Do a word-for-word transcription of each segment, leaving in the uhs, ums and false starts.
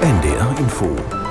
N D R Info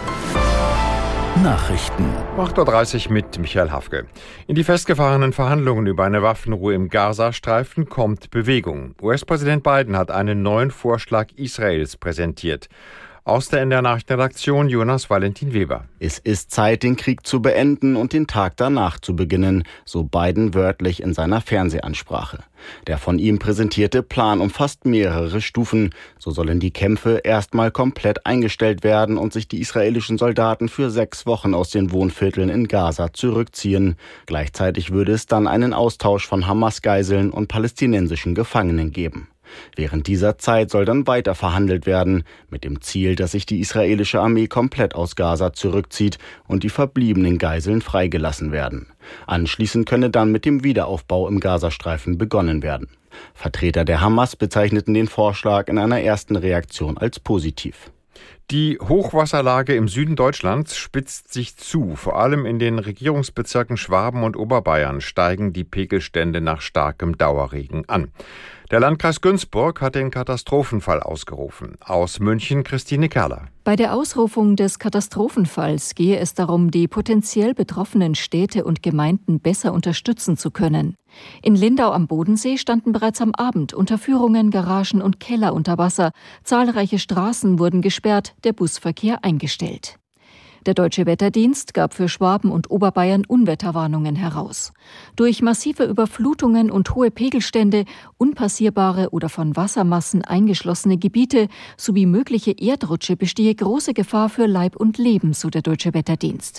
Nachrichten. acht Uhr dreißig mit Michael Hafke. In die festgefahrenen Verhandlungen über eine Waffenruhe im Gazastreifen kommt Bewegung. U S-Präsident Biden hat einen neuen Vorschlag Israels präsentiert. Aus der N D R-Nachrichtenredaktion Jonas Valentin Weber. Es ist Zeit, den Krieg zu beenden und den Tag danach zu beginnen, so Biden wörtlich in seiner Fernsehansprache. Der von ihm präsentierte Plan umfasst mehrere Stufen. So sollen die Kämpfe erstmal komplett eingestellt werden und sich die israelischen Soldaten für sechs Wochen aus den Wohnvierteln in Gaza zurückziehen. Gleichzeitig würde es dann einen Austausch von Hamas-Geiseln und palästinensischen Gefangenen geben. Während dieser Zeit soll dann weiter verhandelt werden, mit dem Ziel, dass sich die israelische Armee komplett aus Gaza zurückzieht und die verbliebenen Geiseln freigelassen werden. Anschließend könne dann mit dem Wiederaufbau im Gazastreifen begonnen werden. Vertreter der Hamas bezeichneten den Vorschlag in einer ersten Reaktion als positiv. Die Hochwasserlage im Süden Deutschlands spitzt sich zu. Vor allem in den Regierungsbezirken Schwaben und Oberbayern steigen die Pegelstände nach starkem Dauerregen an. Der Landkreis Günzburg hat den Katastrophenfall ausgerufen. Aus München Christine Kerler. Bei der Ausrufung des Katastrophenfalls gehe es darum, die potenziell betroffenen Städte und Gemeinden besser unterstützen zu können. In Lindau am Bodensee standen bereits am Abend Unterführungen, Garagen und Keller unter Wasser. Zahlreiche Straßen wurden gesperrt, der Busverkehr eingestellt. Der Deutsche Wetterdienst gab für Schwaben und Oberbayern Unwetterwarnungen heraus. Durch massive Überflutungen und hohe Pegelstände, unpassierbare oder von Wassermassen eingeschlossene Gebiete sowie mögliche Erdrutsche bestehe große Gefahr für Leib und Leben, so der Deutsche Wetterdienst.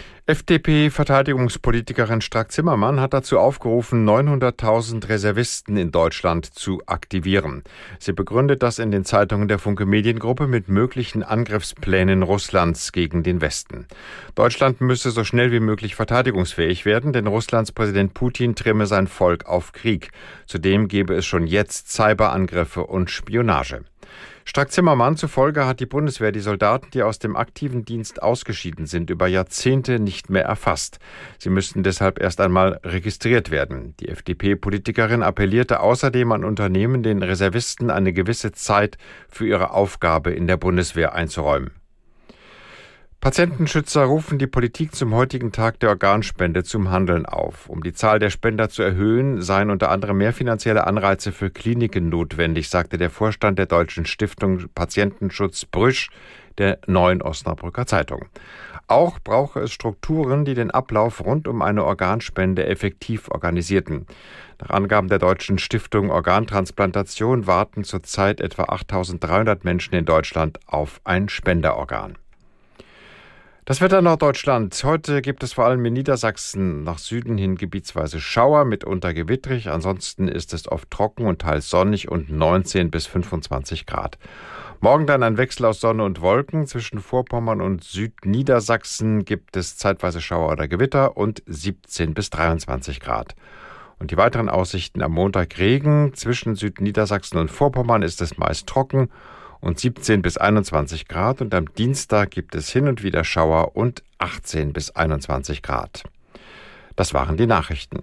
F D P-Verteidigungspolitikerin Strack-Zimmermann hat dazu aufgerufen, neunhunderttausend Reservisten in Deutschland zu aktivieren. Sie begründet das in den Zeitungen der Funke Mediengruppe mit möglichen Angriffsplänen Russlands gegen den Westen. Deutschland müsse so schnell wie möglich verteidigungsfähig werden, denn Russlands Präsident Putin trimme sein Volk auf Krieg. Zudem gebe es schon jetzt Cyberangriffe und Spionage. Strack-Zimmermann zufolge hat die Bundeswehr die Soldaten, die aus dem aktiven Dienst ausgeschieden sind, über Jahrzehnte nicht mehr erfasst. Sie müssten deshalb erst einmal registriert werden. Die F D P-Politikerin appellierte außerdem an Unternehmen, den Reservisten eine gewisse Zeit für ihre Aufgabe in der Bundeswehr einzuräumen. Patientenschützer rufen die Politik zum heutigen Tag der Organspende zum Handeln auf. Um die Zahl der Spender zu erhöhen, seien unter anderem mehr finanzielle Anreize für Kliniken notwendig, sagte der Vorstand der Deutschen Stiftung Patientenschutz Brüsch der Neuen Osnabrücker Zeitung. Auch brauche es Strukturen, die den Ablauf rund um eine Organspende effektiv organisierten. Nach Angaben der Deutschen Stiftung Organtransplantation warten zurzeit etwa achttausenddreihundert Menschen in Deutschland auf ein Spenderorgan. Das Wetter Norddeutschland. Heute gibt es vor allem in Niedersachsen nach Süden hin gebietsweise Schauer, mitunter gewittrig. Ansonsten ist es oft trocken und teils sonnig und neunzehn bis fünfundzwanzig Grad. Morgen dann ein Wechsel aus Sonne und Wolken. Zwischen Vorpommern und Südniedersachsen gibt es zeitweise Schauer oder Gewitter und siebzehn bis dreiundzwanzig Grad. Und die weiteren Aussichten am Montag Regen. Zwischen Südniedersachsen und Vorpommern ist es meist trocken und siebzehn bis einundzwanzig Grad, und am Dienstag gibt es hin und wieder Schauer und achtzehn bis einundzwanzig Grad. Das waren die Nachrichten.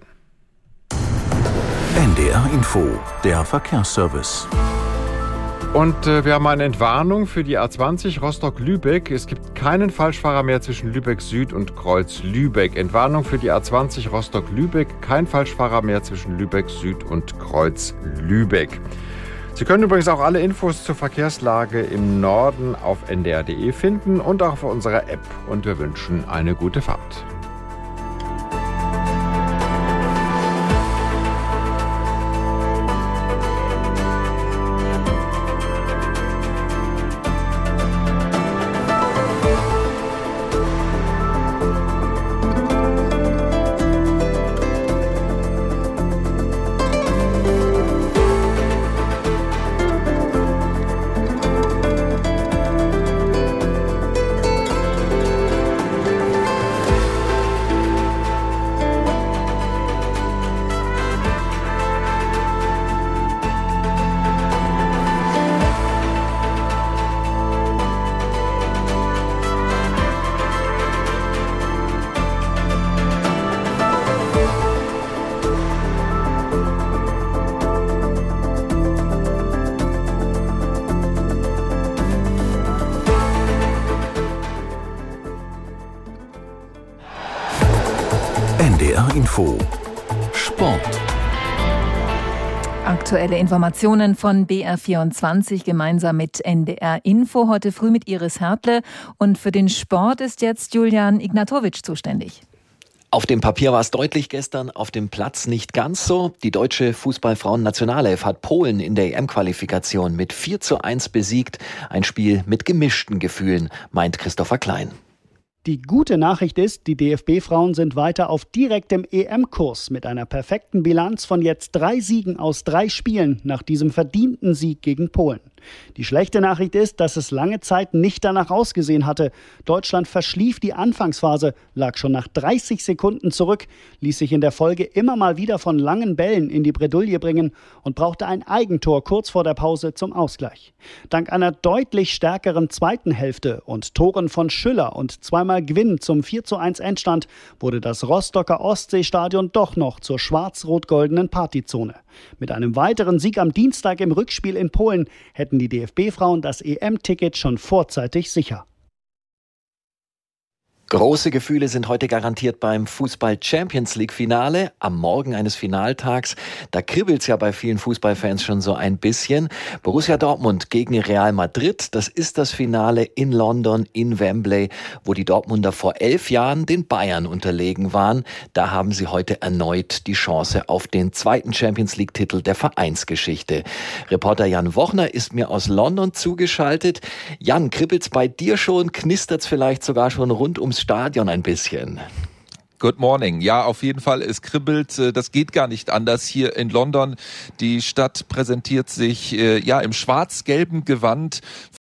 N D R Info, der Verkehrsservice. Und äh, wir haben eine Entwarnung für die A zwanzig Rostock-Lübeck. Es gibt keinen Falschfahrer mehr zwischen Lübeck Süd und Kreuz Lübeck. Entwarnung für die A zwanzig Rostock-Lübeck. Kein Falschfahrer mehr zwischen Lübeck Süd und Kreuz Lübeck. Sie können übrigens auch alle Infos zur Verkehrslage im Norden auf N D R punkt D E finden und auch auf unserer App. Und wir wünschen eine gute Fahrt. Info Sport. Aktuelle Informationen von B R vierundzwanzig gemeinsam mit N D R Info. Heute früh mit Iris Hertle. Und für den Sport ist jetzt Julian Ignatowitsch zuständig. Auf dem Papier war es deutlich gestern, auf dem Platz nicht ganz so. Die deutsche Fußballfrauen-Nationalelf hat Polen in der E M-Qualifikation mit vier zu eins besiegt. Ein Spiel mit gemischten Gefühlen, meint Christopher Klein. Die gute Nachricht ist, die D F B-Frauen sind weiter auf direktem E M-Kurs mit einer perfekten Bilanz von jetzt drei Siegen aus drei Spielen nach diesem verdienten Sieg gegen Polen. Die schlechte Nachricht ist, dass es lange Zeit nicht danach ausgesehen hatte. Deutschland verschlief die Anfangsphase, lag schon nach dreißig Sekunden zurück, ließ sich in der Folge immer mal wieder von langen Bällen in die Bredouille bringen und brauchte ein Eigentor kurz vor der Pause zum Ausgleich. Dank einer deutlich stärkeren zweiten Hälfte und Toren von Schüller und zweimal Gewinn zum vier zu eins Endstand wurde das Rostocker Ostseestadion doch noch zur schwarz-rot-goldenen Partyzone. Mit einem weiteren Sieg am Dienstag im Rückspiel in Polen hätten die D F B-Frauen das E M-Ticket schon vorzeitig sicher. Große Gefühle sind heute garantiert beim Fußball-Champions-League-Finale am Morgen eines Finaltags. Da kribbelt's ja bei vielen Fußballfans schon so ein bisschen. Borussia Dortmund gegen Real Madrid, das ist das Finale in London, in Wembley, wo die Dortmunder vor elf Jahren den Bayern unterlegen waren. Da haben sie heute erneut die Chance auf den zweiten Champions-League-Titel der Vereinsgeschichte. Reporter Jan Wochner ist mir aus London zugeschaltet. Jan, kribbelt's bei dir schon? Knistert's vielleicht sogar schon rund ums Stadion ein bisschen? Good morning. Ja, auf jeden Fall, es kribbelt. Das geht gar nicht anders hier in London. Die Stadt präsentiert sich äh, ja im schwarz-gelben Gewand